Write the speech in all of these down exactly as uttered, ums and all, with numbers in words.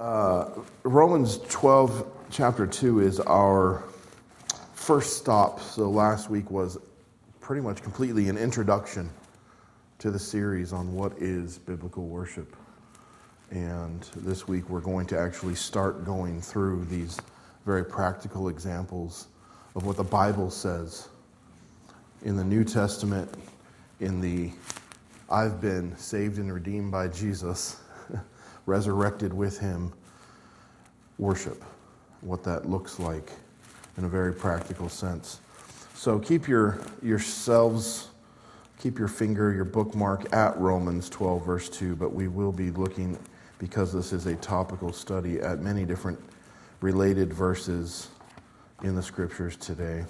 Uh, Romans twelve, chapter two is our first stop. So last week was pretty much completely an introduction to the series on what is biblical worship. And this week we're going to actually start going through these very practical examples of what the Bible says in the New Testament, in the I've been saved and redeemed by Jesus, resurrected with him, worship, what that looks like in a very practical sense. So keep your yourselves, keep your finger, your bookmark at Romans twelve, verse two, but we will be looking, because this is a topical study, at many different related verses in the scriptures today.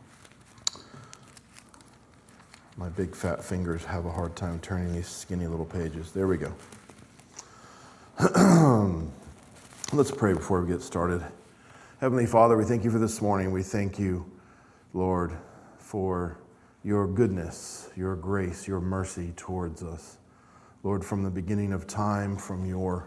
My big fat fingers have a hard time turning these skinny little pages. There we go. Let's pray before we get started. Heavenly Father, we thank you for this morning. We thank you, Lord, for your goodness, your grace, your mercy towards us. Lord, from the beginning of time, from your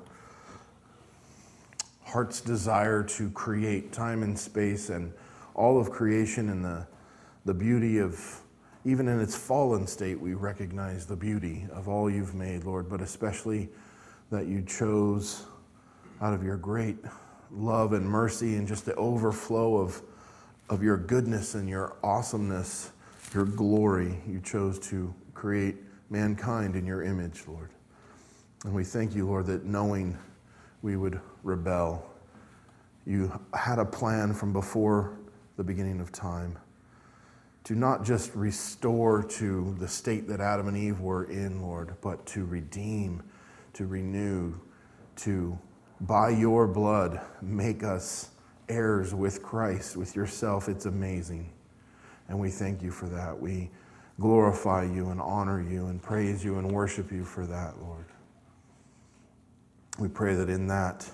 heart's desire to create time and space and all of creation and the, the beauty of, even in its fallen state, we recognize the beauty of all you've made, Lord, but especially that you chose out of your great love and mercy and just the overflow of, of your goodness and your awesomeness, your glory, you chose to create mankind in your image, Lord. And we thank you, Lord, that knowing we would rebel, you had a plan from before the beginning of time to not just restore to the state that Adam and Eve were in, Lord, but to redeem, to renew, to, by your blood, make us heirs with Christ, with yourself. It's amazing. And we thank you for that. We glorify you and honor you and praise you and worship you for that, Lord. We pray that in that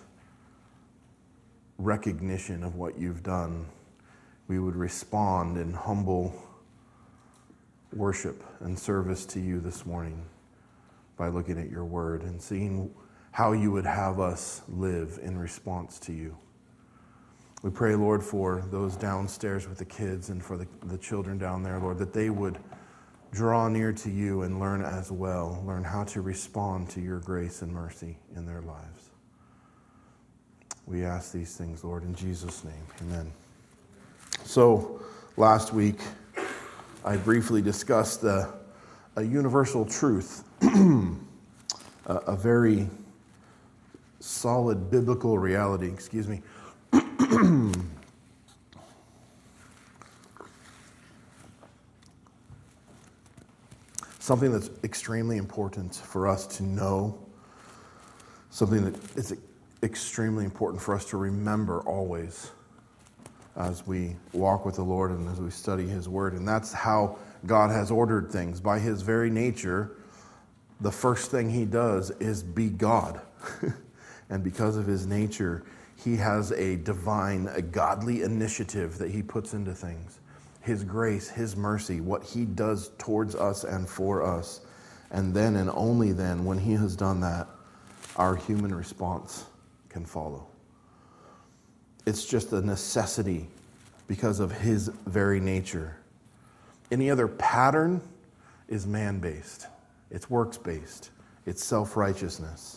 recognition of what you've done, we would respond in humble worship and service to you this morning by looking at your word and seeing how you would have us live in response to you. We pray, Lord, for those downstairs with the kids and for the, the children down there, Lord, that they would draw near to you and learn as well, learn how to respond to your grace and mercy in their lives. We ask these things, Lord, in Jesus' name. Amen. So, last week, I briefly discussed the, a universal truth, a, a very solid biblical reality, excuse me. Something that's extremely important for us to know, something that is extremely important for us to remember always as we walk with the Lord and as we study his word. And that's how God has ordered things. By his very nature, the first thing he does is be God. And because of his nature, he has a divine, a godly initiative that he puts into things. His grace, his mercy, what he does towards us and for us. And then and only then, when he has done that, our human response can follow. It's just a necessity because of his very nature. Any other pattern is man-based. It's works-based. It's self-righteousness.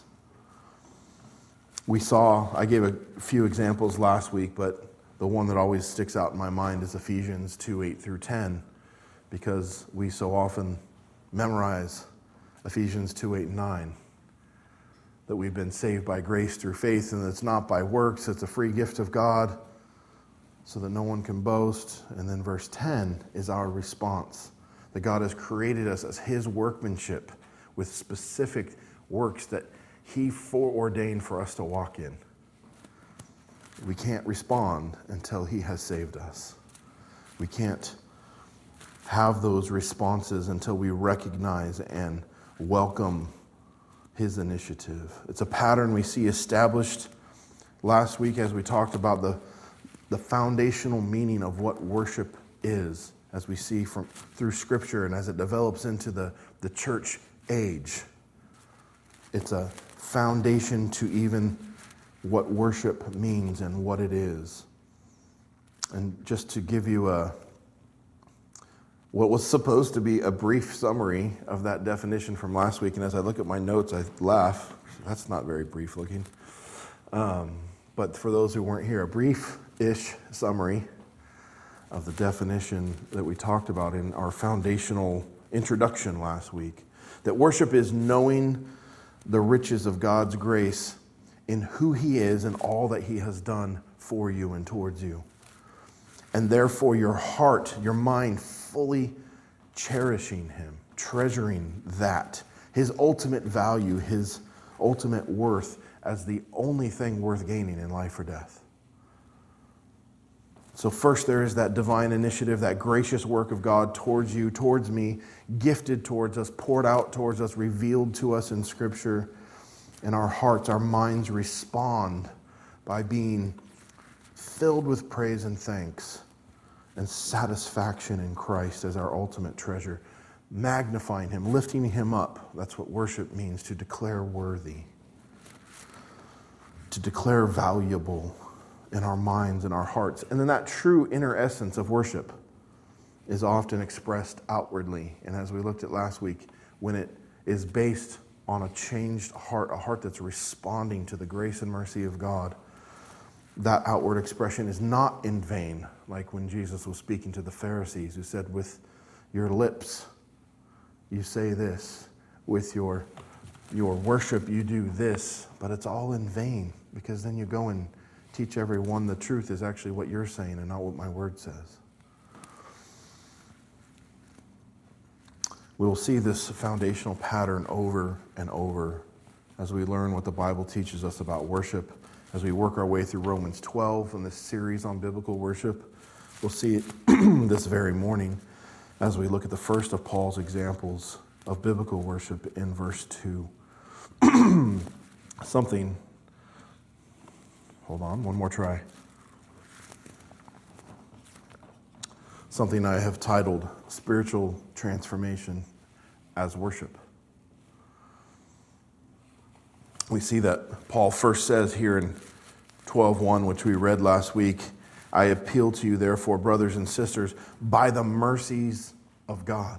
We saw, I gave a few examples last week, but the one that always sticks out in my mind is Ephesians two, eight through ten, because we so often memorize Ephesians two, eight, and nine, that we've been saved by grace through faith, and it's not by works, it's a free gift of God, so that no one can boast. And then verse ten is our response, that God has created us as his workmanship with specific works that he foreordained for us to walk in. We can't respond until he has saved us. We can't have those responses until we recognize and welcome his initiative. It's a pattern we see established last week as we talked about the, the foundational meaning of what worship is, as we see from through Scripture and as it develops into the, the church age. It's a foundation to even what worship means and what it is. And just to give you a what was supposed to be a brief summary of that definition from last week, and as I look at my notes, I laugh. That's not very brief looking. Um, but for those who weren't here, a brief-ish summary of the definition that we talked about in our foundational introduction last week. That worship is knowing the riches of God's grace in who He is and all that He has done for you and towards you. And therefore your heart, your mind fully cherishing Him, treasuring that, His ultimate value, His ultimate worth as the only thing worth gaining in life or death. So first there is that divine initiative, that gracious work of God towards you, towards me, gifted towards us, poured out towards us, revealed to us in Scripture. And our hearts, our minds respond by being filled with praise and thanks and satisfaction in Christ as our ultimate treasure, magnifying Him, lifting Him up. That's what worship means, to declare worthy, to declare valuable in our minds and our hearts. And then that true inner essence of worship is often expressed outwardly. And as we looked at last week, when it is based on a changed heart, a heart that's responding to the grace and mercy of God, that outward expression is not in vain, like when Jesus was speaking to the Pharisees, who said, with your lips you say this, with your, your worship you do this, but it's all in vain, because then you go and teach everyone the truth is actually what you're saying and not what my word says. We will see this foundational pattern over and over as we learn what the Bible teaches us about worship, as we work our way through Romans twelve in this series on biblical worship. We'll see it this very morning as we look at the first of Paul's examples of biblical worship in verse two. Something Hold on, one more try. Something I have titled Spiritual Transformation as Worship. We see that Paul first says here in twelve one, which we read last week, I appeal to you, therefore, brothers and sisters, by the mercies of God.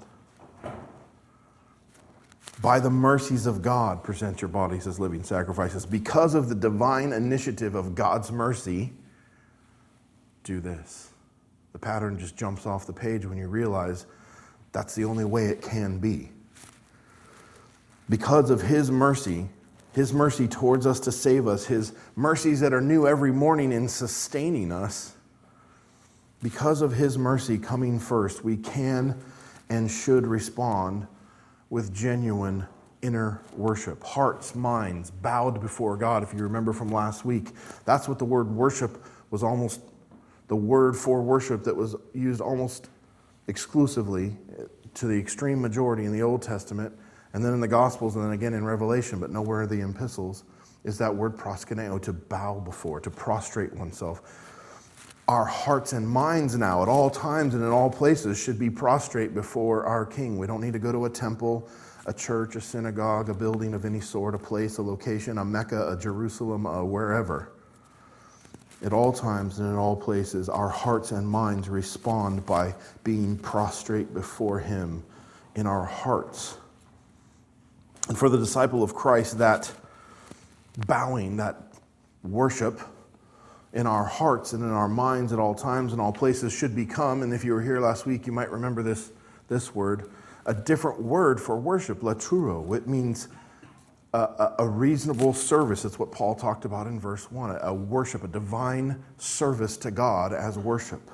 By the mercies of God, present your bodies as living sacrifices. Because of the divine initiative of God's mercy, do this. The pattern just jumps off the page when you realize that's the only way it can be. Because of His mercy, His mercy towards us to save us, His mercies that are new every morning in sustaining us, because of His mercy coming first, we can and should respond with genuine inner worship. Hearts, minds, bowed before God, if you remember from last week. That's what the word worship was almost, the word for worship that was used almost exclusively to the extreme majority in the Old Testament, and then in the Gospels, and then again in Revelation, but nowhere in the epistles, is that word proskuneo, to bow before, to prostrate oneself. Our hearts and minds now, at all times and in all places, should be prostrate before our King. We don't need to go to a temple, a church, a synagogue, a building of any sort, a place, a location, a Mecca, a Jerusalem, a wherever. At all times and in all places, our hearts and minds respond by being prostrate before Him in our hearts. And for the disciple of Christ, that bowing, that worship, in our hearts and in our minds at all times and all places should become, and if you were here last week, you might remember this, this word, a different word for worship, laturo. It means a, a, a reasonable service. It's what Paul talked about in verse one, a, a worship, a divine service to God as worship.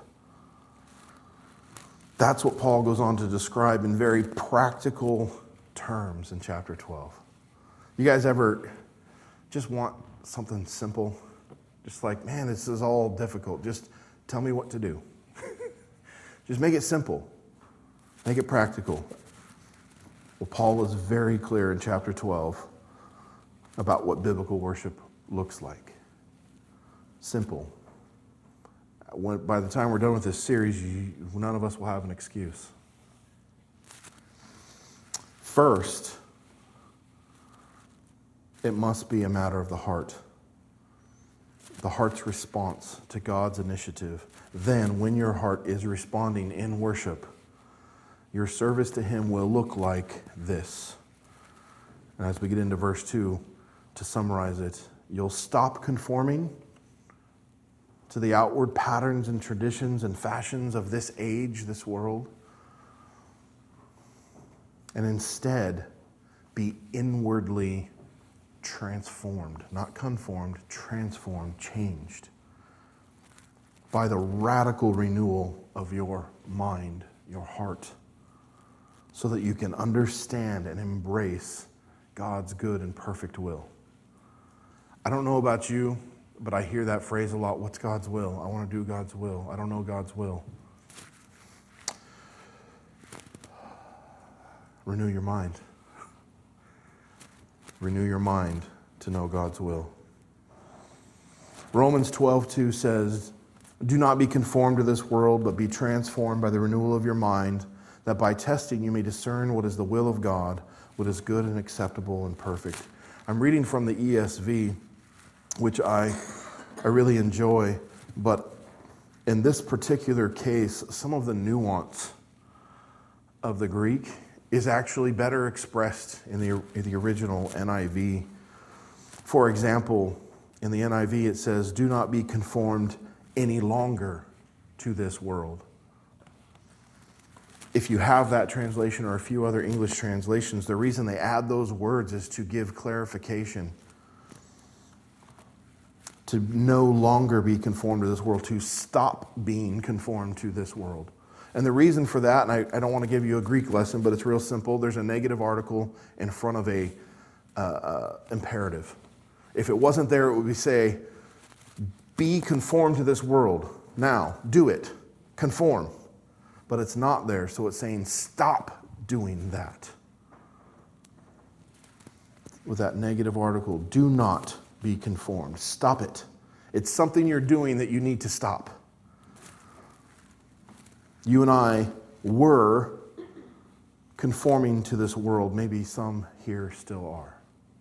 That's what Paul goes on to describe in very practical terms in chapter twelve. You guys ever just want something simple? Just like, man, this is all difficult. Just tell me what to do. Just make it simple. Make it practical. Well, Paul is very clear in chapter twelve about what biblical worship looks like. Simple. When, by the time we're done with this series, you, none of us will have an excuse. First, it must be a matter of the heart. the heart's response to God's initiative, then when your heart is responding in worship, your service to him will look like this. And as we get into verse two, to summarize it, you'll stop conforming to the outward patterns and traditions and fashions of this age, this world, and instead be inwardly transformed, not conformed, transformed, changed by the radical renewal of your mind, your heart, so that you can understand and embrace God's good and perfect will. I don't know about you, but I hear that phrase a lot. What's God's will? I want to do God's will. I don't know God's will. Renew your mind. Renew your mind to know God's will. Romans twelve two says, "Do not be conformed to this world, but be transformed by the renewal of your mind, that by testing you may discern what is the will of God, what is good and acceptable and perfect." I'm reading from the E S V, which I, I really enjoy, but in this particular case, some of the nuance of the Greek is actually better expressed in the, in the original N I V. For example, in the N I V it says, "Do not be conformed any longer to this world." If you have that translation or a few other English translations, the reason they add those words is to give clarification. To no longer be conformed to this world, to stop being conformed to this world. And the reason for that, and I, I don't want to give you a Greek lesson, but it's real simple. There's a negative article in front of a uh, uh, imperative. If it wasn't there, it would be say, be conformed to this world. Now, do it. Conform. But it's not there, so it's saying stop doing that. With that negative article, do not be conformed. Stop it. It's something you're doing that you need to stop. You and I were conforming to this world. Maybe some here still are.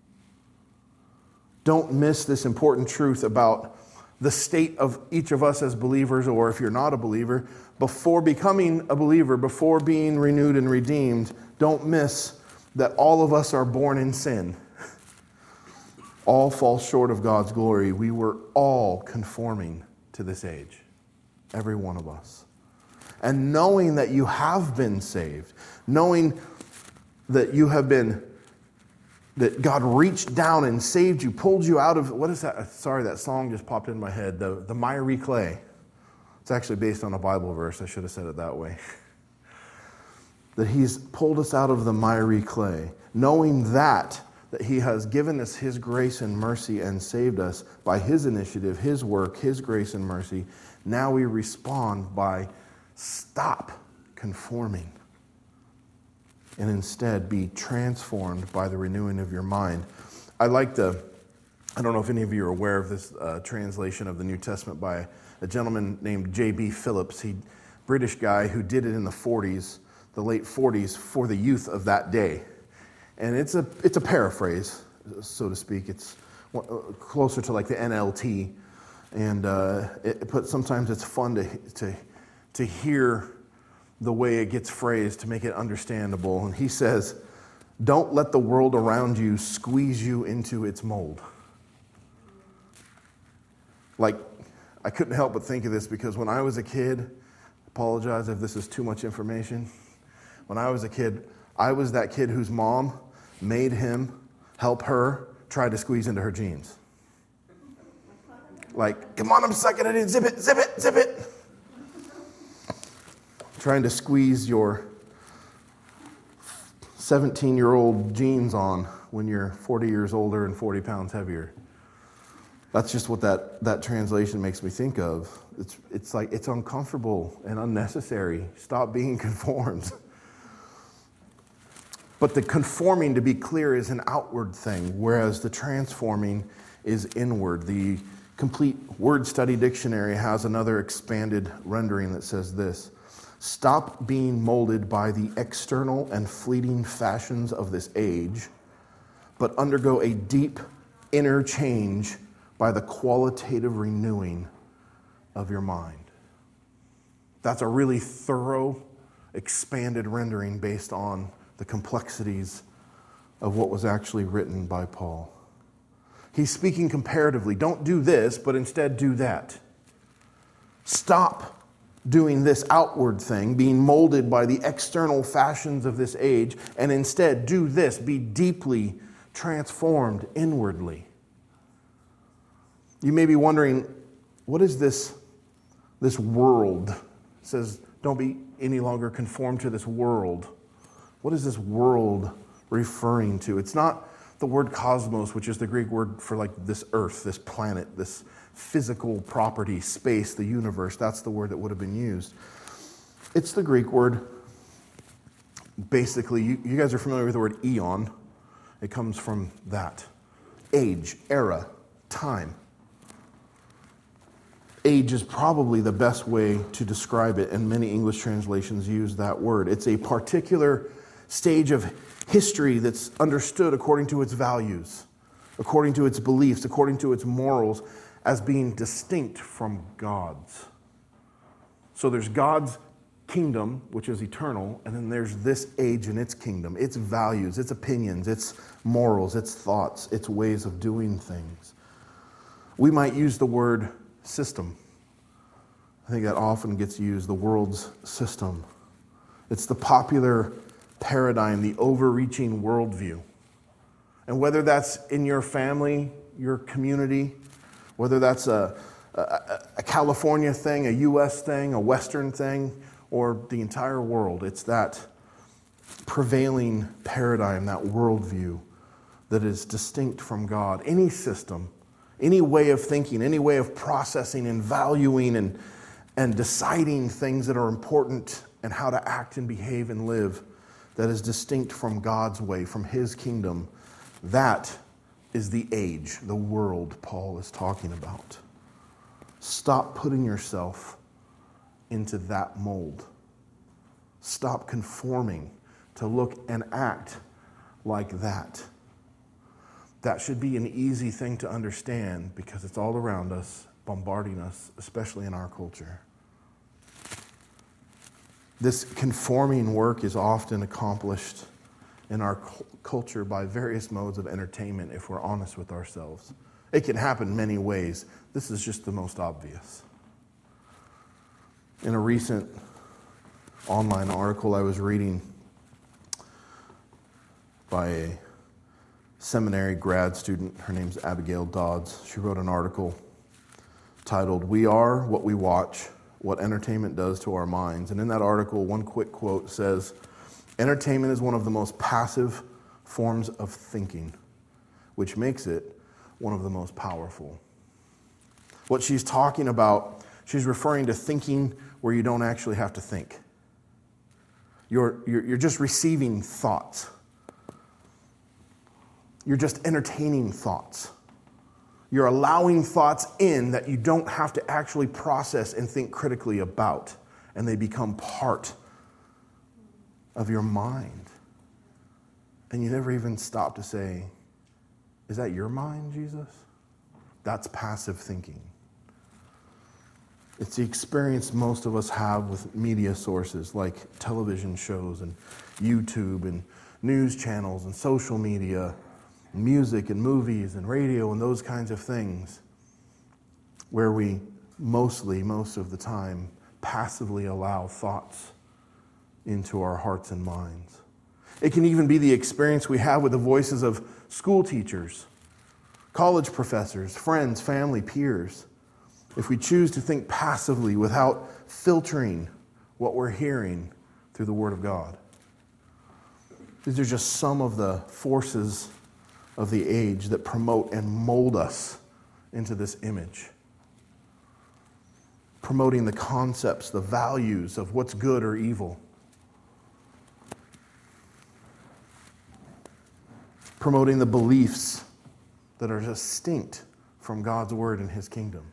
Don't miss this important truth about the state of each of us as believers, or if you're not a believer, before becoming a believer, before being renewed and redeemed. Don't miss that all of us are born in sin. All fall short of God's glory. We were all conforming to this age. Every one of us. And knowing that you have been saved, knowing that you have been, that God reached down and saved you, pulled you out of, what is that? Sorry, that song just popped in my head, the, the miry clay. It's actually based on a Bible verse. I should have said it that way. That he's pulled us out of the miry clay. Knowing that, that he has given us his grace and mercy and saved us by his initiative, his work, his grace and mercy. Now we respond by stop conforming and instead be transformed by the renewing of your mind. I like the, I don't know if any of you are aware of this uh, translation of the New Testament by a gentleman named J B Phillips. He, British guy who did it in the forties, the late forties, for the youth of that day. And it's a it's a paraphrase, so to speak. It's closer to like the N L T, and uh, it, but sometimes it's fun to to to hear the way it gets phrased to make it understandable. And he says, "Don't let the world around you squeeze you into its mold." Like, I couldn't help but think of this because when I was a kid, apologize if this is too much information. When I was a kid, I was that kid whose mom made him help her try to squeeze into her jeans. Like, come on, I'm sucking it in, zip it, zip it, zip it. Trying to squeeze your seventeen-year-old jeans on when you're forty years older and forty pounds heavier. That's just what that, that translation makes me think of. It's, it's like, it's uncomfortable and unnecessary. Stop being conformed. But the conforming, to be clear, is an outward thing, whereas the transforming is inward. The Complete Word Study Dictionary has another expanded rendering that says this: stop being molded by the external and fleeting fashions of this age, but undergo a deep inner change by the qualitative renewing of your mind. That's a really thorough, expanded rendering based on the complexities of what was actually written by Paul. He's speaking comparatively. Don't do this, but instead do that. Stop doing this outward thing, being molded by the external fashions of this age, and instead do this, be deeply transformed inwardly. You may be wondering, what is this, this world? It says, don't be any longer conformed to this world. What is this world referring to? It's not the word cosmos, which is the Greek word for like this earth, this planet, this physical property, space, the universe. That's the word that would have been used. It's the Greek word, basically, you, you guys are familiar with the word eon. It comes from that. Age, era, time. Age is probably the best way to describe it, and many English translations use that word. It's a particular stage of history that's understood according to its values, according to its beliefs, according to its morals, as being distinct from God's. So there's God's kingdom, which is eternal, and then there's this age and its kingdom, its values, its opinions, its morals, its thoughts, its ways of doing things. We might use the word system. I think that often gets used, the world's system. It's the popular paradigm, the overreaching worldview. And whether that's in your family, your community, whether that's a, a, a California thing, a U S thing, a Western thing, or the entire world, it's that prevailing paradigm, that worldview that is distinct from God. Any system, any way of thinking, any way of processing and valuing and, and deciding things that are important and how to act and behave and live that is distinct from God's way, from His kingdom, that is the age, the world Paul is talking about. Stop putting yourself into that mold. Stop conforming to look and act like that. That should be an easy thing to understand because it's all around us, bombarding us, especially in our culture. This conforming work is often accomplished in our culture by various modes of entertainment, if we're honest with ourselves. It can happen many ways. This is just the most obvious. In a recent online article I was reading by a seminary grad student, her name's Abigail Dodds, she wrote an article titled, "We Are What We Watch, What Entertainment Does to Our Minds." And in that article, one quick quote says, "Entertainment is one of the most passive forms of thinking, which makes it one of the most powerful." What she's talking about, she's referring to thinking where you don't actually have to think. You're, you're, you're just receiving thoughts. You're just entertaining thoughts. You're allowing thoughts in that you don't have to actually process and think critically about, and they become part of your mind. And you never even stop to say, is that your mind, Jesus? That's passive thinking. It's the experience most of us have with media sources like television shows and YouTube and news channels and social media, music and movies and radio and those kinds of things, where we mostly, most of the time, passively allow thoughts into our hearts and minds. It can even be the experience we have with the voices of school teachers, college professors, friends, family, peers. If we choose to think passively without filtering what we're hearing through the Word of God. These are just some of the forces of the age that promote and mold us into this image. Promoting the concepts, the values of what's good or evil. Promoting the beliefs that are distinct from God's Word and His kingdom.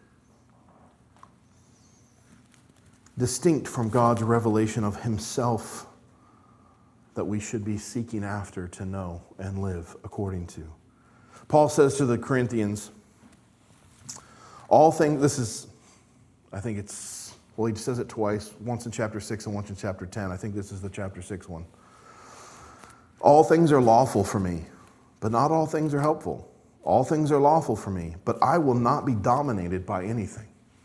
Distinct from God's revelation of Himself that we should be seeking after to know and live according to. Paul says to the Corinthians, All things, this is, I think it's, well, he says it twice, once in chapter six and once in chapter ten. I think this is the chapter six one. All things are lawful for me, but not all things are helpful. All things are lawful for me, but I will not be dominated by anything.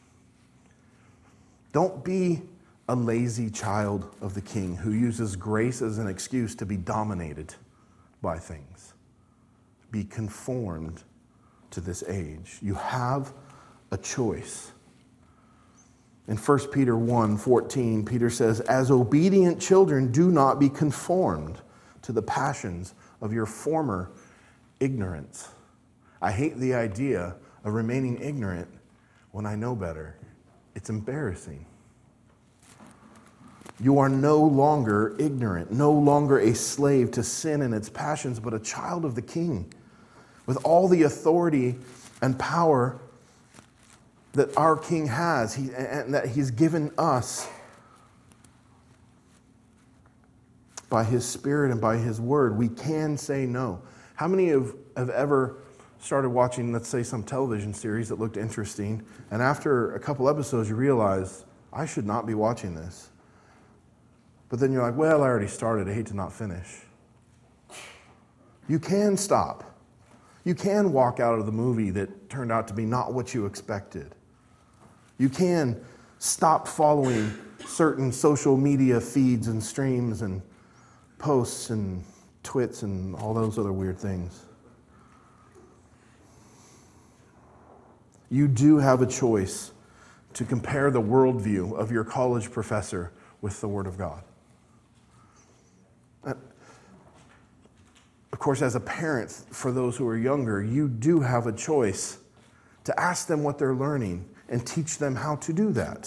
Don't be a lazy child of the King who uses grace as an excuse to be dominated by things. Be conformed to this age. You have a choice. In First Peter one fourteen, Peter says, as obedient children, do not be conformed to the passions of your former ignorance. I hate the idea of remaining ignorant when I know better. It's embarrassing. You are no longer ignorant, no longer a slave to sin and its passions, but a child of the King, with all the authority and power that our King has, he, and that he's given us by his Spirit and by his word. We can say no. How many have, have ever started watching, let's say, some television series that looked interesting, and after a couple episodes you realize, I should not be watching this? But then you're like, well, I already started. I hate to not finish. You can stop. You can walk out of the movie that turned out to be not what you expected. You can stop following certain social media feeds and streams and posts and twits and all those other weird things. You do have a choice to compare the worldview of your college professor with the Word of God. Of course, as a parent, for those who are younger, you do have a choice to ask them what they're learning and teach them how to do that.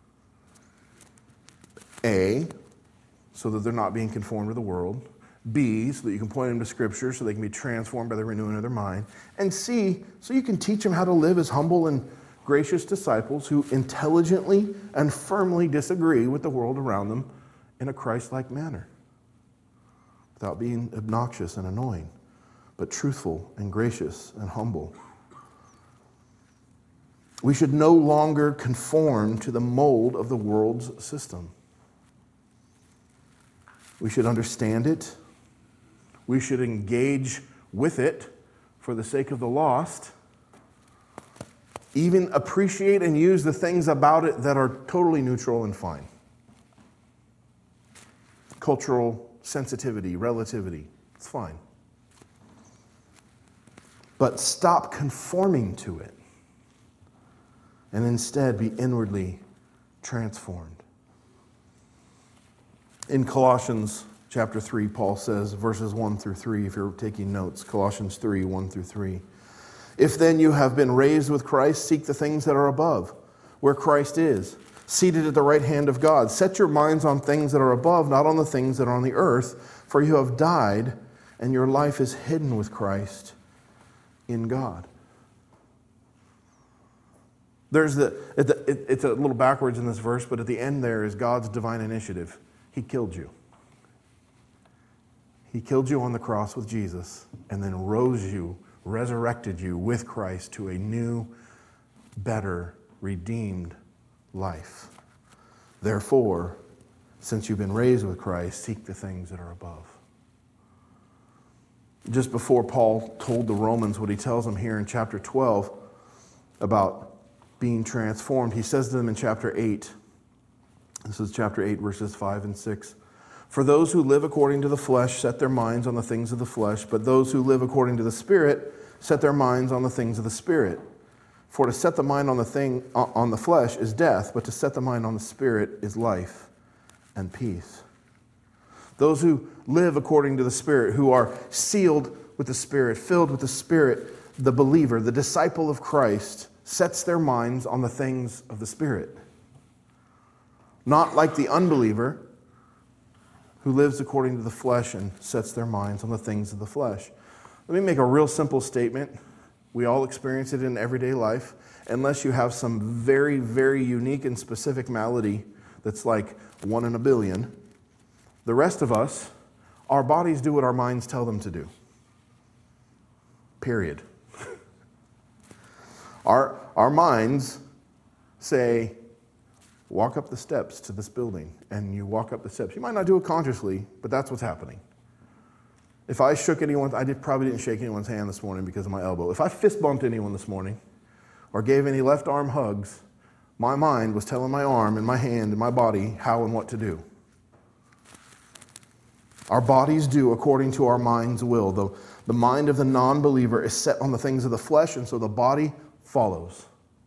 A, so that they're not being conformed to the world. B, so that you can point them to Scripture so they can be transformed by the renewing of their mind. And C, so you can teach them how to live as humble and gracious disciples who intelligently and firmly disagree with the world around them in a Christ-like manner, without being obnoxious and annoying, but truthful and gracious and humble. We should no longer conform to the mold of the world's system. We should understand it. We should engage with it for the sake of the lost. Even appreciate and use the things about it that are totally neutral and fine. Cultural sensitivity, relativity, it's fine. But stop conforming to it and instead be inwardly transformed. In Colossians chapter three, Paul says, verses one through three, if you're taking notes, Colossians three, one through three. If then you have been raised with Christ, seek the things that are above, where Christ is, seated at the right hand of God. Set your minds on things that are above, not on the things that are on the earth, for you have died, and your life is hidden with Christ in God. There's the, it's a little backwards in this verse, but at the end there is God's divine initiative. He killed you. He killed you on the cross with Jesus, and then rose you, resurrected you with Christ to a new, better, redeemed life. Therefore, since you've been raised with Christ, seek the things that are above. Just before Paul told the Romans what he tells them here in chapter twelve about being transformed, he says to them in chapter eight, this is chapter eight, verses five and six. For those who live according to the flesh set their minds on the things of the flesh, but those who live according to the Spirit set their minds on the things of the Spirit. For to set the mind on the thing on the flesh is death, but to set the mind on the Spirit is life and peace. Those who live according to the Spirit, who are sealed with the Spirit, filled with the Spirit, the believer, the disciple of Christ, sets their minds on the things of the Spirit. Not like the unbeliever who lives according to the flesh and sets their minds on the things of the flesh. Let me make a real simple statement. We all experience it in everyday life, unless you have some very, very unique and specific malady that's like one in a billion. The rest of us, our bodies do what our minds tell them to do. Period. Our, our minds say, walk up the steps to this building, and you walk up the steps. You might not do it consciously, but that's what's happening. If I shook anyone, I did, probably didn't shake anyone's hand this morning because of my elbow. If I fist bumped anyone this morning or gave any left arm hugs, my mind was telling my arm and my hand and my body how and what to do. Our bodies do according to our mind's will. The, the mind of the non-believer is set on the things of the flesh, and so the body follows,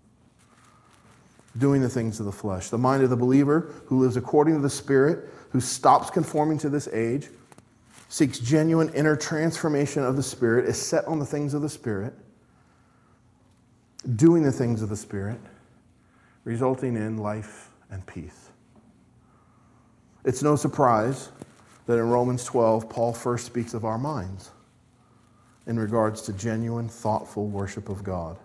doing the things of the flesh. The mind of the believer who lives according to the Spirit, who stops conforming to this age, seeks genuine inner transformation of the Spirit, is set on the things of the Spirit, doing the things of the Spirit, resulting in life and peace. It's no surprise that in Romans twelve, Paul first speaks of our minds in regards to genuine, thoughtful worship of God.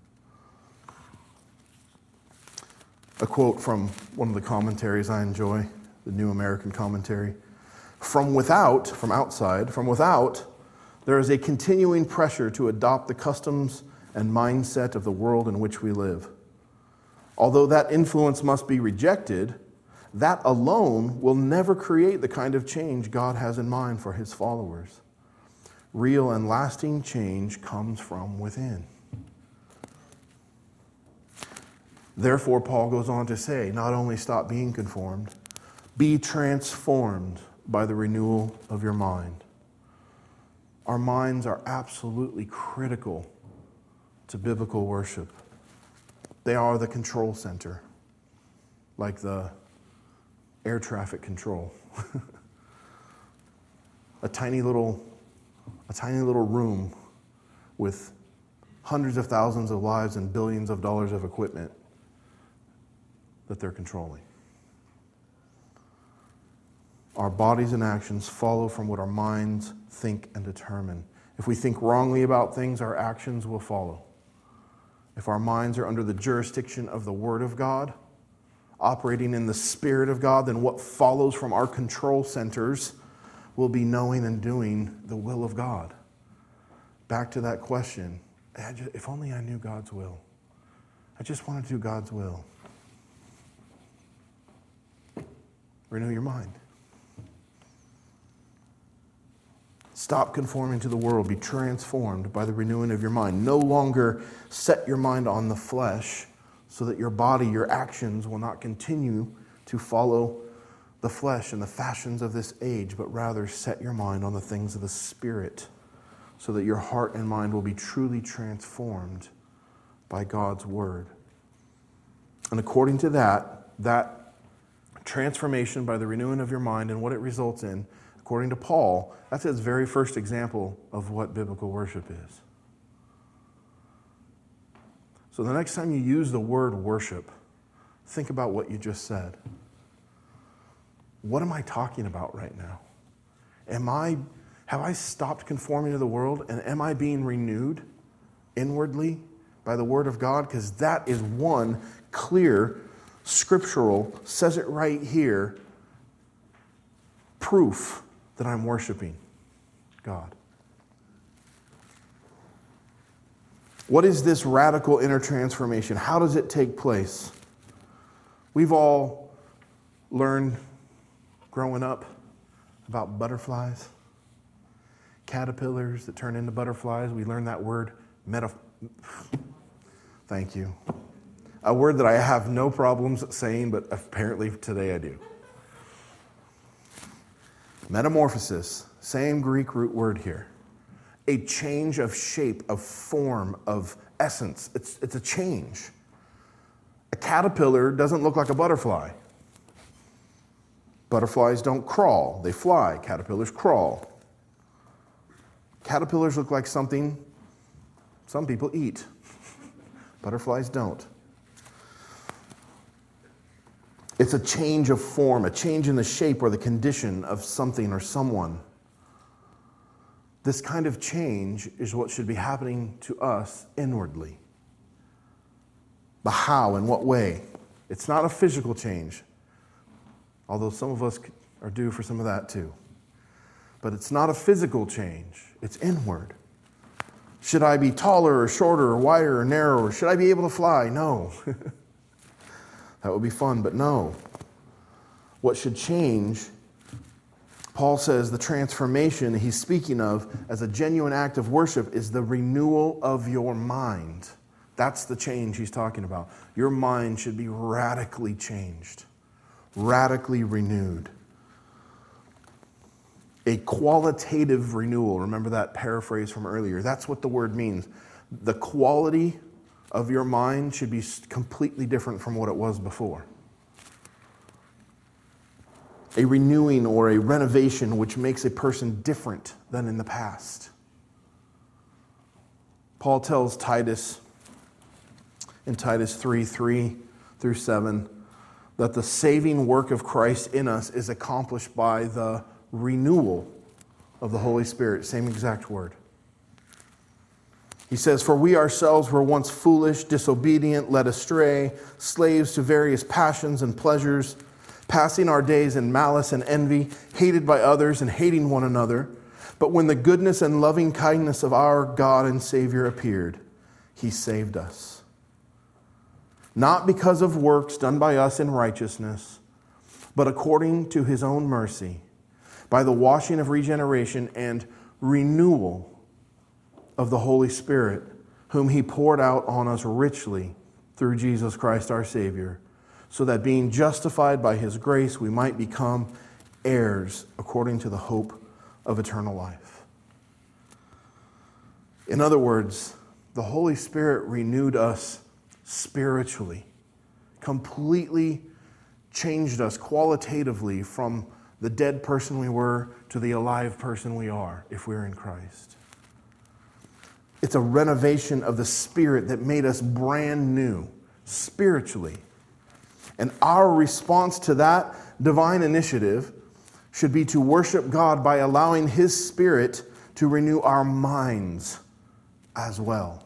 A quote from one of the commentaries I enjoy, the New American Commentary. From without, from outside, from without, there is a continuing pressure to adopt the customs and mindset of the world in which we live. Although that influence must be rejected, that alone will never create the kind of change God has in mind for his followers. Real and lasting change comes from within. Therefore, Paul goes on to say, not only stop being conformed, be transformed by the renewal of your mind. Our minds are absolutely critical to biblical worship. They are the control center, like the air traffic control. a tiny little, a tiny little room with hundreds of thousands of lives and billions of dollars of equipment that they're controlling. Our bodies and actions follow from what our minds think and determine. If we think wrongly about things, our actions will follow. If our minds are under the jurisdiction of the Word of God, operating in the Spirit of God, then what follows from our control centers will be knowing and doing the will of God. Back to that question, if only I knew God's will. I just want to do God's will. Renew your mind. Stop conforming to the world. Be transformed by the renewing of your mind. No longer set your mind on the flesh so that your body, your actions will not continue to follow the flesh and the fashions of this age, but rather set your mind on the things of the Spirit so that your heart and mind will be truly transformed by God's Word. And according to that, that transformation by the renewing of your mind and what it results in, according to Paul, that's his very first example of what biblical worship is. So the next time you use the word worship, think about what you just said. What am I talking about right now? Am I, have I stopped conforming to the world, and am I being renewed inwardly by the Word of God? Because that is one clear, scriptural, says it right here, proof that I'm worshiping God. What is this radical inner transformation? How does it take place? We've all learned growing up about butterflies, caterpillars that turn into butterflies. We learned that word, meta. Thank you. A word that I have no problems saying, but apparently today I do. Metamorphosis, same Greek root word here. A change of shape, of form, of essence. It's, it's a change. A caterpillar doesn't look like a butterfly. Butterflies don't crawl, they fly. Caterpillars crawl. Caterpillars look like something some people eat. Butterflies don't. It's a change of form, a change in the shape or the condition of something or someone. This kind of change is what should be happening to us inwardly. But how, in what way? It's not a physical change, although some of us are due for some of that too. But it's not a physical change, it's inward. Should I be taller or shorter or wider or narrower? Should I be able to fly? No. That would be fun, but no. What should change, Paul says the transformation he's speaking of as a genuine act of worship is the renewal of your mind. That's the change he's talking about. Your mind should be radically changed, radically renewed. A qualitative renewal. Remember that paraphrase from earlier. That's what the word means. The quality of your mind should be completely different from what it was before. A renewing or a renovation which makes a person different than in the past. Paul tells Titus in Titus three, three through seven that the saving work of Christ in us is accomplished by the renewal of the Holy Spirit. Same exact word. He says, "For we ourselves were once foolish, disobedient, led astray, slaves to various passions and pleasures, passing our days in malice and envy, hated by others and hating one another. But when the goodness and loving kindness of our God and Savior appeared, he saved us. Not because of works done by us in righteousness, but according to his own mercy, by the washing of regeneration and renewal of the Holy Spirit, whom he poured out on us richly through Jesus Christ our Savior, so that being justified by his grace, we might become heirs according to the hope of eternal life." In other words, the Holy Spirit renewed us spiritually, completely changed us qualitatively from the dead person we were to the alive person we are if we're in Christ. It's a renovation of the Spirit that made us brand new spiritually. And our response to that divine initiative should be to worship God by allowing his Spirit to renew our minds as well.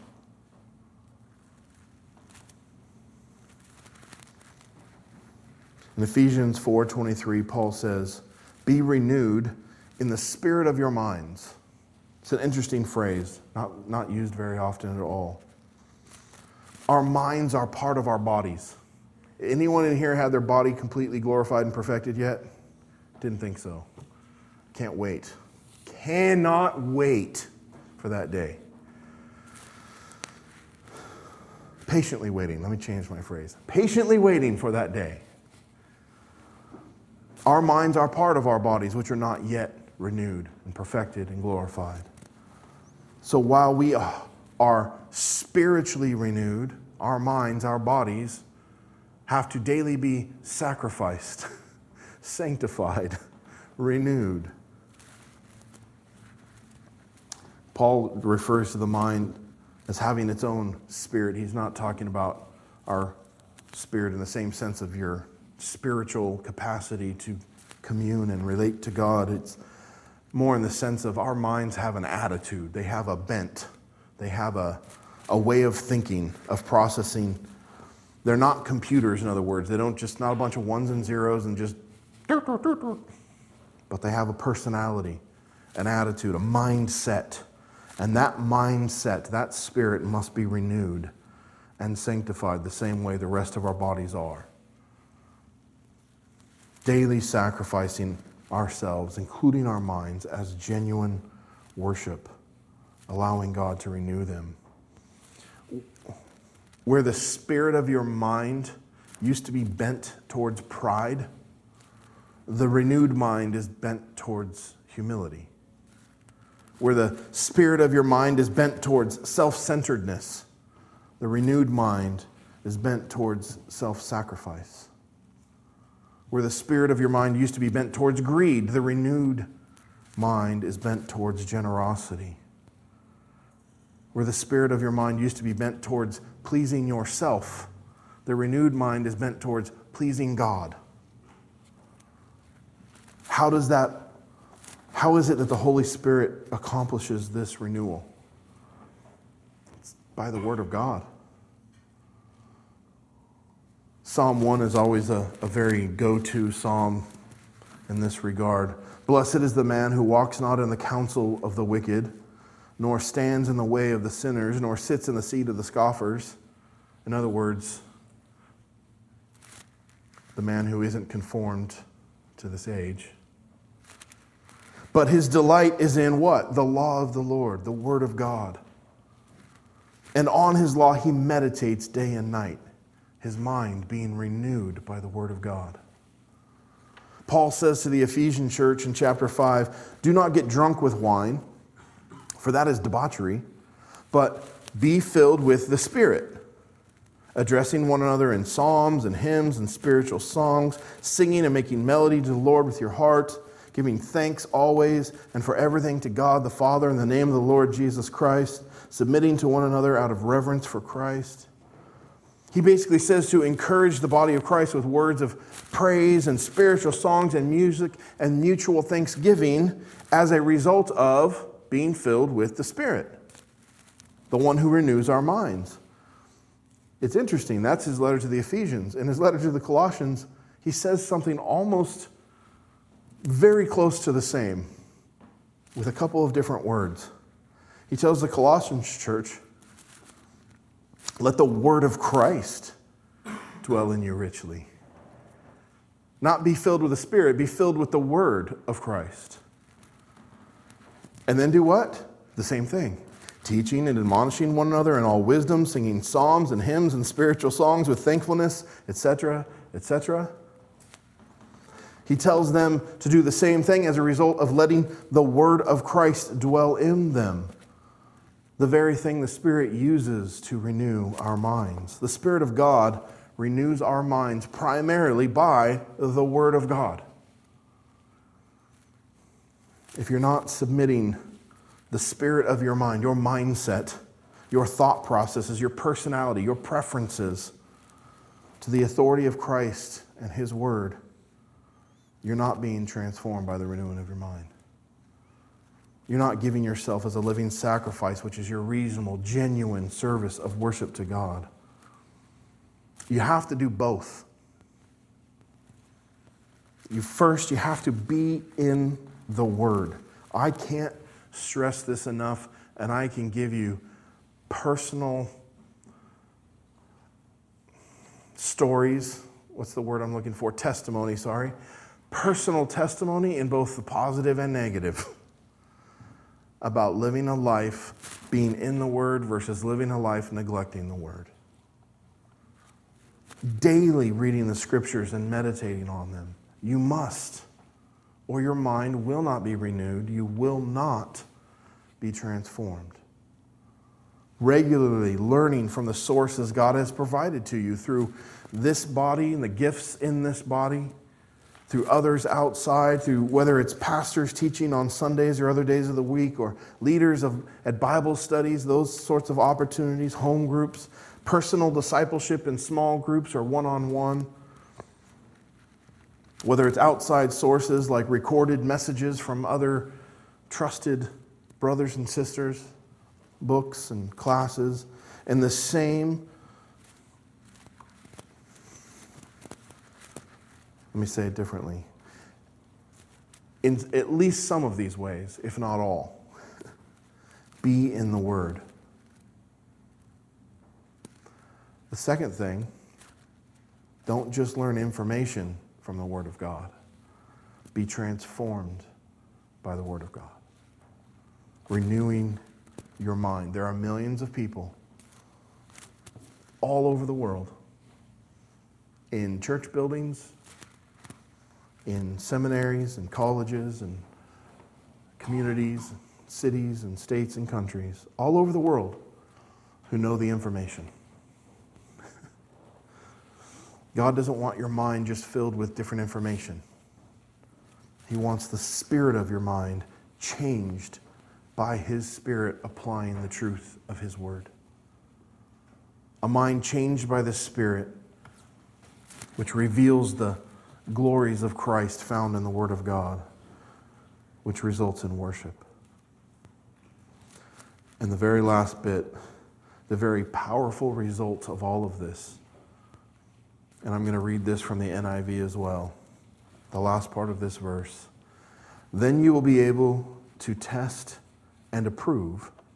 In Ephesians four twenty-three, Paul says, "Be renewed in the spirit of your minds." It's an interesting phrase, not, not used very often at all. Our minds are part of our bodies. Anyone in here had their body completely glorified and perfected yet? Didn't think so. Can't wait. Cannot wait for that day. Patiently waiting. Let me change my phrase. Patiently waiting for that day. Our minds are part of our bodies, which are not yet renewed and perfected and glorified. So while we are spiritually renewed, our minds, our bodies, have to daily be sacrificed, sanctified, renewed. Paul refers to the mind as having its own spirit. He's not talking about our spirit in the same sense of your spiritual capacity to commune and relate to God. It's more in the sense of our minds have an attitude. They have a bent. They have a, a way of thinking, of processing. They're not computers, in other words. They don't just, not a bunch of ones and zeros and just, but they have a personality, an attitude, a mindset. And that mindset, that spirit must be renewed and sanctified the same way the rest of our bodies are. Daily sacrificing ourselves, including our minds, as genuine worship, allowing God to renew them. Where the spirit of your mind used to be bent towards pride, the renewed mind is bent towards humility. Where the spirit of your mind is bent towards self-centeredness, the renewed mind is bent towards self-sacrifice. Where the spirit of your mind used to be bent towards greed, the renewed mind is bent towards generosity. Where the spirit of your mind used to be bent towards pleasing yourself, the renewed mind is bent towards pleasing God. How does that How is it that the Holy Spirit accomplishes this renewal? It's by the Word of God. Psalm one is always a, a very go-to psalm in this regard. Blessed is the man who walks not in the counsel of the wicked, nor stands in the way of the sinners, nor sits in the seat of the scoffers. In other words, the man who isn't conformed to this age. But his delight is in what? The law of the Lord, the word of God. And on his law he meditates day and night, his mind being renewed by the word of God. Paul says to the Ephesian church in chapter five, do not get drunk with wine, for that is debauchery, but be filled with the Spirit, addressing one another in psalms and hymns and spiritual songs, singing and making melody to the Lord with your heart, giving thanks always and for everything to God the Father in the name of the Lord Jesus Christ, submitting to one another out of reverence for Christ. He basically says to encourage the body of Christ with words of praise and spiritual songs and music and mutual thanksgiving as a result of being filled with the Spirit, the one who renews our minds. It's interesting. That's his letter to the Ephesians. In his letter to the Colossians, he says something almost very close to the same with a couple of different words. He tells the Colossians church, let the word of Christ dwell in you richly. Not be filled with the Spirit, be filled with the word of Christ. And then do what? The same thing. Teaching and admonishing one another in all wisdom, singing psalms and hymns and spiritual songs with thankfulness, et cetera, et cetera. He tells them to do the same thing as a result of letting the word of Christ dwell in them. The very thing the Spirit uses to renew our minds. The Spirit of God renews our minds primarily by the Word of God. If you're not submitting the spirit of your mind, your mindset, your thought processes, your personality, your preferences to the authority of Christ and His Word, you're not being transformed by the renewing of your mind. You're not giving yourself as a living sacrifice, which is your reasonable, genuine service of worship to God. You have to do both. You first, you have to be in the Word. I can't stress this enough, and I can give you personal stories. What's the word I'm looking for? Testimony, sorry. Personal testimony in both the positive and negative about living a life being in the Word versus living a life neglecting the Word. Daily reading the Scriptures and meditating on them. You must, or your mind will not be renewed. You will not be transformed. Regularly learning from the sources God has provided to you through this body and the gifts in this body, through others outside, through whether it's pastors teaching on Sundays or other days of the week, or leaders of at Bible studies, those sorts of opportunities, home groups, personal discipleship in small groups or one-on-one. Whether it's outside sources like recorded messages from other trusted brothers and sisters, books and classes, and the same. Let me say it differently. In at least some of these ways, if not all, be in the Word. The second thing, don't just learn information from the Word of God. Be transformed by the Word of God. Renewing your mind. There are millions of people all over the world, in church buildings, in seminaries and colleges and communities, cities and states and countries, all over the world, who know the information. God doesn't want your mind just filled with different information. He wants the spirit of your mind changed by His Spirit applying the truth of His Word. A mind changed by the Spirit, which reveals the glories of Christ found in the Word of God, which results in worship. And the very last bit, the very powerful result of all of this, and I'm going to read this from the N I V as well, the last part of this verse. Then you will be able to test and approve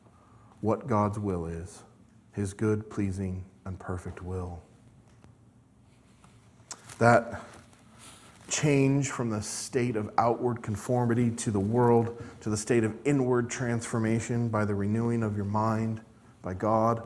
what God's will is, his good, pleasing, and perfect will. That change from the state of outward conformity to the world to the state of inward transformation by the renewing of your mind by God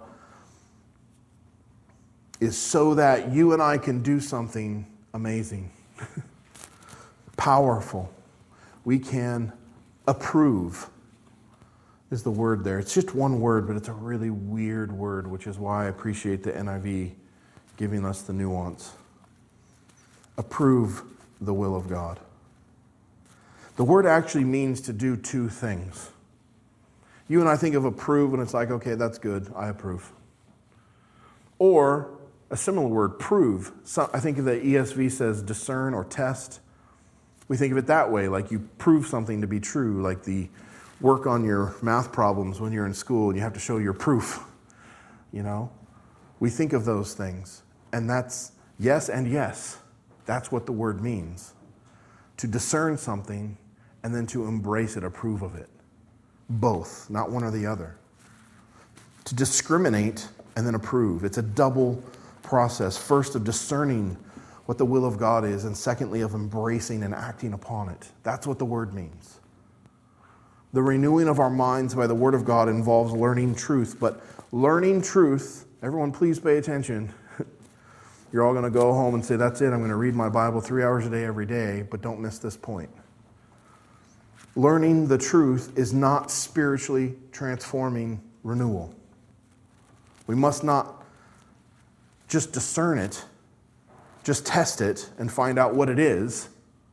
is so that you and I can do something amazing, powerful. We can approve, is the word there. It's just one word, but it's a really weird word, which is why I appreciate the N I V giving us the nuance. Approve the will of God. The word actually means to do two things. You and I think of approve and it's like, okay, that's good, I approve. Or a similar word, prove. So I think the E S V says discern or test. We think of it that way, like you prove something to be true, like the work on your math problems when you're in school and you have to show your proof. You know? We think of those things. And that's yes and yes. That's what the word means. To discern something and then to embrace it, approve of it. Both, not one or the other. To discriminate and then approve. It's a double process. First, of discerning what the will of God is, and secondly, of embracing and acting upon it. That's what the word means. The renewing of our minds by the word of God involves learning truth, but learning truth, everyone please pay attention. You're all going to go home and say, that's it, I'm going to read my Bible three hours a day every day, but don't miss this point. Learning the truth is not spiritually transforming renewal. We must not just discern it, just test it and find out what it is.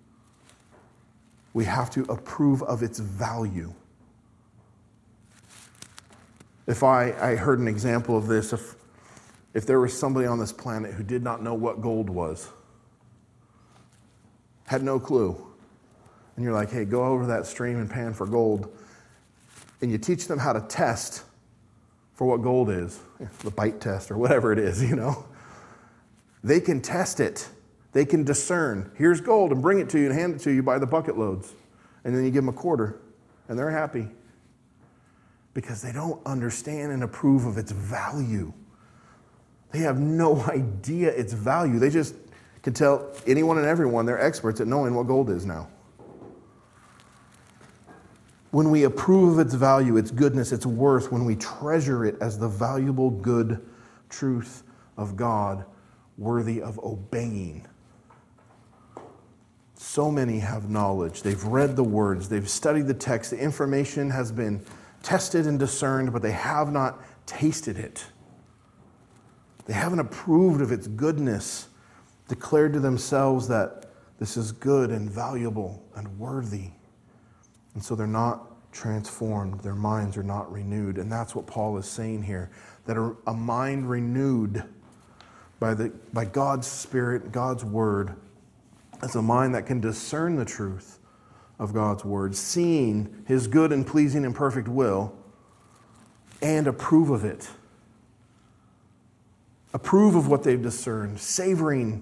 We have to approve of its value. If I, I heard an example of this, if If there was somebody on this planet who did not know what gold was, had no clue, and you're like, hey, go over that stream and pan for gold, and you teach them how to test for what gold is, the bite test or whatever it is, you know, they can test it. They can discern, here's gold, and bring it to you and hand it to you by the bucket loads. And then you give them a quarter, and they're happy because they don't understand and approve of its value. They have no idea its value. They just can tell anyone and everyone they're experts at knowing what gold is now. When we approve of its value, its goodness, its worth, when we treasure it as the valuable, good truth of God, worthy of obeying. So many have knowledge. They've read the words. They've studied the text. The information has been tested and discerned, but they have not tasted it. They haven't approved of its goodness, declared to themselves that this is good and valuable and worthy. And so they're not transformed. Their minds are not renewed. And that's what Paul is saying here, that a, a mind renewed by, the, by God's Spirit, God's Word, is a mind that can discern the truth of God's Word, seeing His good and pleasing and perfect will, and approve of it. Approve of what they've discerned, savoring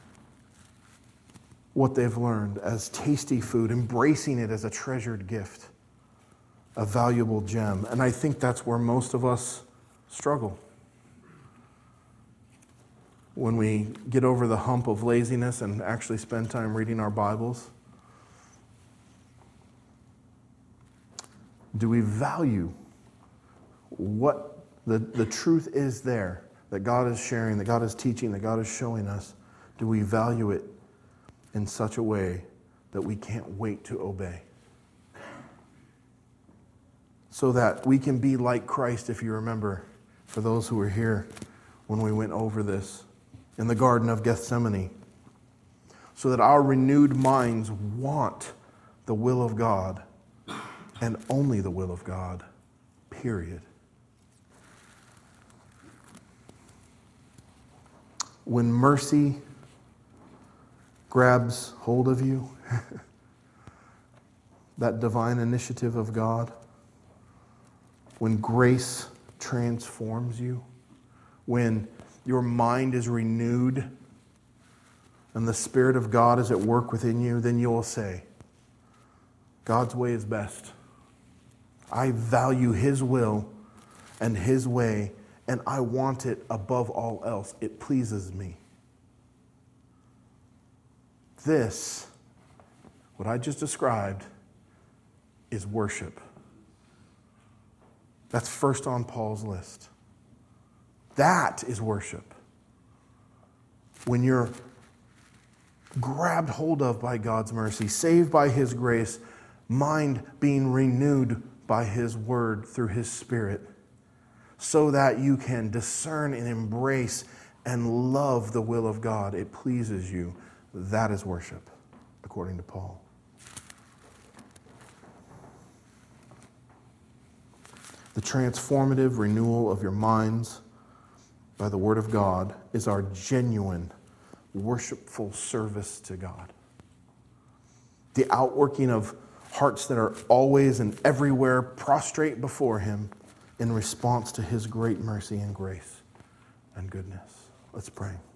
what they've learned as tasty food, embracing it as a treasured gift, a valuable gem. And I think that's where most of us struggle. When we get over the hump of laziness and actually spend time reading our Bibles, do we value what the, the truth is there? That God is sharing, that God is teaching, that God is showing us, do we value it in such a way that we can't wait to obey? So that we can be like Christ, if you remember, for those who were here when we went over this, in the Garden of Gethsemane. So that our renewed minds want the will of God, and only the will of God, period. When mercy grabs hold of you, that divine initiative of God, when grace transforms you, when your mind is renewed and the Spirit of God is at work within you, then you'll say, God's way is best. I value His will and His way, and I want it above all else. It pleases me. This, what I just described, is worship. That's first on Paul's list. That is worship. When you're grabbed hold of by God's mercy, saved by His grace, mind being renewed by His word through His Spirit, so that you can discern and embrace and love the will of God. It pleases you. That is worship, according to Paul. The transformative renewal of your minds by the Word of God is our genuine, worshipful service to God. The outworking of hearts that are always and everywhere prostrate before Him in response to His great mercy and grace and goodness. Let's pray.